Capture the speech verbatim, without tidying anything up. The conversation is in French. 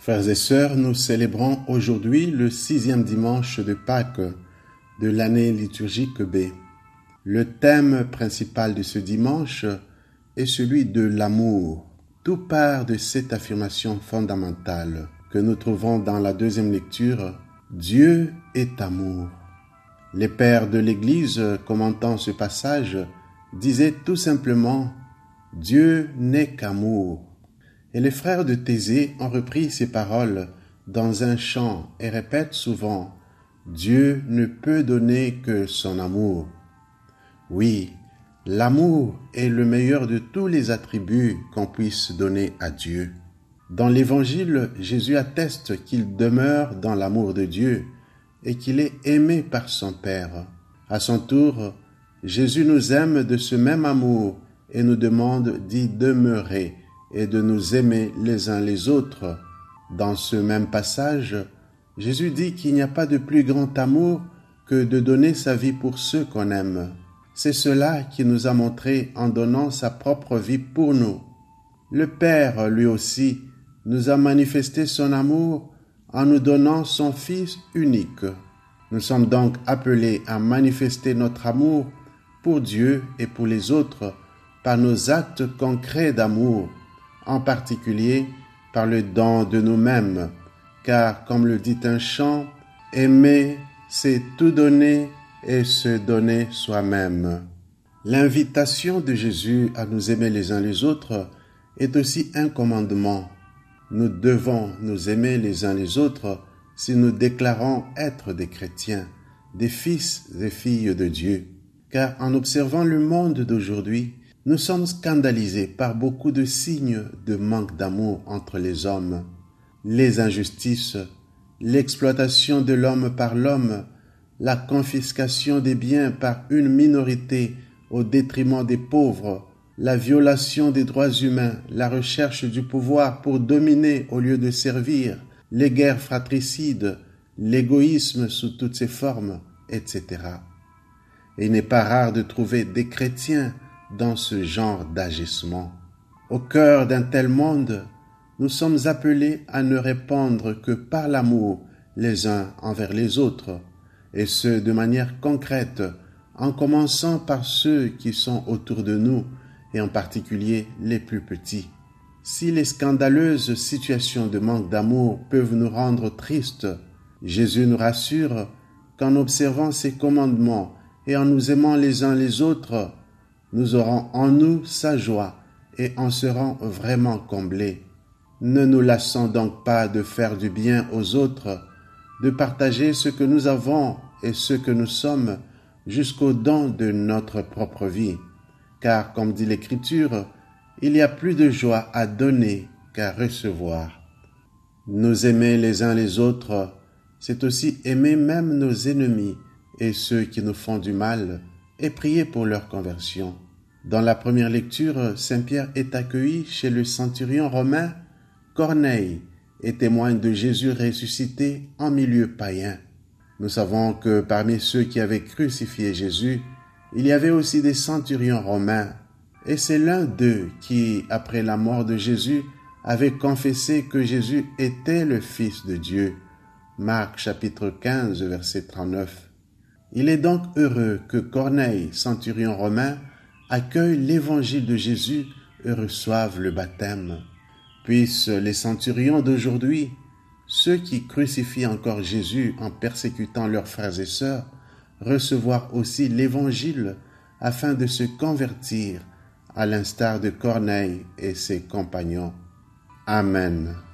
Frères et sœurs, nous célébrons aujourd'hui le sixième dimanche de Pâques de l'année liturgique B. Le thème principal de ce dimanche est celui de l'amour. Tout part de cette affirmation fondamentale que nous trouvons dans la deuxième lecture « Dieu est amour ». Les pères de l'Église, commentant ce passage, disaient tout simplement « Dieu n'est qu'amour ». Et les frères de Thésée ont repris ces paroles dans un chant et répètent souvent « Dieu ne peut donner que son amour ». Oui, l'amour est le meilleur de tous les attributs qu'on puisse donner à Dieu. Dans l'Évangile, Jésus atteste qu'il demeure dans l'amour de Dieu et qu'il est aimé par son Père. À son tour, Jésus nous aime de ce même amour et nous demande d'y demeurer et de nous aimer les uns les autres. Dans ce même passage, Jésus dit qu'il n'y a pas de plus grand amour que de donner sa vie pour ceux qu'on aime. C'est cela qu'il nous a montré en donnant sa propre vie pour nous. Le Père, lui aussi, nous a manifesté son amour en nous donnant son Fils unique. Nous sommes donc appelés à manifester notre amour pour Dieu et pour les autres par nos actes concrets d'amour, en particulier par le don de nous-mêmes, car comme le dit un chant, aimer, c'est tout donner et se donner soi-même. L'invitation de Jésus à nous aimer les uns les autres est aussi un commandement. Nous devons nous aimer les uns les autres si nous déclarons être des chrétiens, des fils et filles de Dieu. Car en observant le monde d'aujourd'hui, nous sommes scandalisés par beaucoup de signes de manque d'amour entre les hommes. Les injustices, l'exploitation de l'homme par l'homme, la confiscation des biens par une minorité au détriment des pauvres, la violation des droits humains, la recherche du pouvoir pour dominer au lieu de servir, les guerres fratricides, l'égoïsme sous toutes ses formes, et cetera. Et il n'est pas rare de trouver des chrétiens dans ce genre d'agissement. Au cœur d'un tel monde, nous sommes appelés à ne répondre que par l'amour les uns envers les autres, et ce de manière concrète, en commençant par ceux qui sont autour de nous, et en particulier les plus petits. Si les scandaleuses situations de manque d'amour peuvent nous rendre tristes, Jésus nous rassure qu'en observant ses commandements et en nous aimant les uns les autres, nous aurons en nous sa joie et en serons vraiment comblés. Ne nous lassons donc pas de faire du bien aux autres, de partager ce que nous avons et ce que nous sommes jusqu'au don de notre propre vie. Car, comme dit l'Écriture, il y a plus de joie à donner qu'à recevoir. Nous aimer les uns les autres, c'est aussi aimer même nos ennemis et ceux qui nous font du mal, et prier pour leur conversion. Dans la première lecture, Saint Pierre est accueilli chez le centurion romain Corneille et témoigne de Jésus ressuscité en milieu païen. Nous savons que parmi ceux qui avaient crucifié Jésus, il y avait aussi des centurions romains, et c'est l'un d'eux qui, après la mort de Jésus, avait confessé que Jésus était le Fils de Dieu. Marc chapitre quinze, verset trente-neuf. Il est donc heureux que Corneille, centurion romain, accueille l'évangile de Jésus et reçoive le baptême. Puissent les centurions d'aujourd'hui, ceux qui crucifient encore Jésus en persécutant leurs frères et sœurs, recevoir aussi l'évangile afin de se convertir à l'instar de Corneille et ses compagnons. Amen.